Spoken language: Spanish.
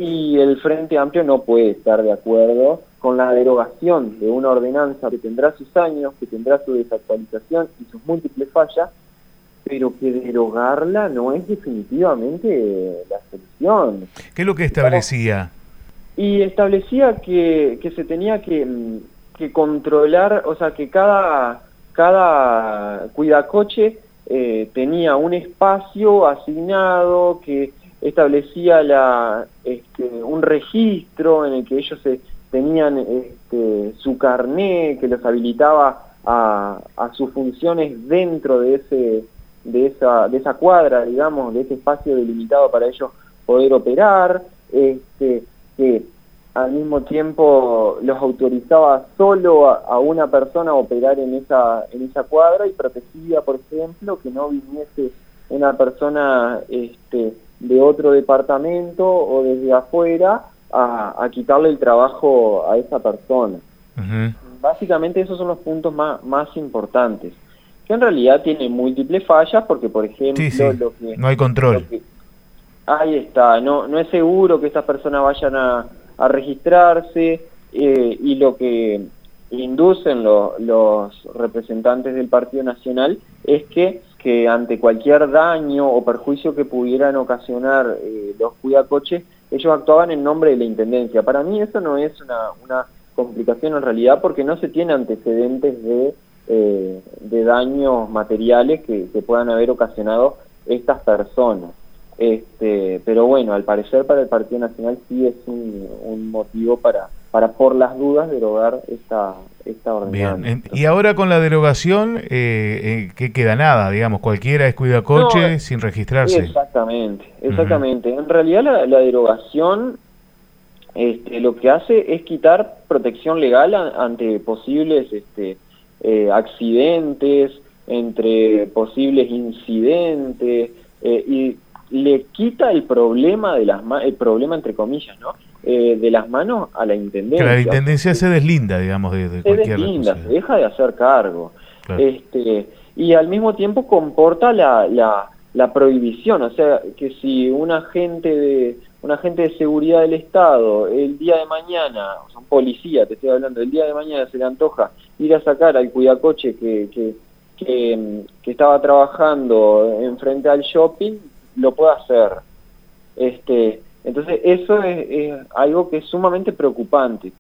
y el Frente Amplio no puede estar de acuerdo con la derogación de una ordenanza que tendrá sus años, que tendrá su desactualización y sus múltiples fallas, pero que derogarla no es definitivamente la solución. ¿Qué es lo que establecía? Y establecía que se tenía que controlar, o sea, que cada cuidacoche tenía un espacio asignado, que establecía un registro en el que ellos tenían su carné, que los habilitaba a sus funciones dentro de esa cuadra, digamos, de ese espacio delimitado para ellos poder operar, que al mismo tiempo los autorizaba solo a una persona a operar en esa cuadra y protegía, por ejemplo, que no viniese una persona de otro departamento o desde afuera a quitarle el trabajo a esa persona. Uh-huh. Básicamente esos son los puntos más importantes, que en realidad tienen múltiples fallas porque, por ejemplo, Sí. No hay control. Ahí está, no es seguro que estas personas vayan a registrarse, y lo que inducen los representantes del Partido Nacional es que ante cualquier daño o perjuicio que pudieran ocasionar los cuidacoches, ellos actuaban en nombre de la Intendencia. Para mí eso no es una complicación en realidad, porque no se tiene antecedentes de daños materiales que puedan haber ocasionado estas personas. Pero bueno, al parecer para el Partido Nacional sí es un motivo para por las dudas derogar esta ordenanza. Bien, y ahora con la derogación, ¿qué queda? Nada, digamos, cualquiera es cuidacoche sin registrarse. Exactamente. Uh-huh. En realidad la derogación lo que hace es quitar protección legal ante posibles accidentes, entre posibles incidentes, y le quita el problema el problema entre comillas, ¿no? De las manos a la Intendencia. Que la Intendencia se deslinda, digamos, de cualquier responsabilidad. Se deja de hacer cargo. Claro. Y al mismo tiempo comporta la prohibición, o sea, que si un agente de seguridad del Estado el día de mañana, o sea, un policía, te estoy hablando, el día de mañana se le antoja ir a sacar al cuidacoche que estaba trabajando enfrente al shopping, lo puede hacer. Entonces eso es algo que es sumamente preocupante.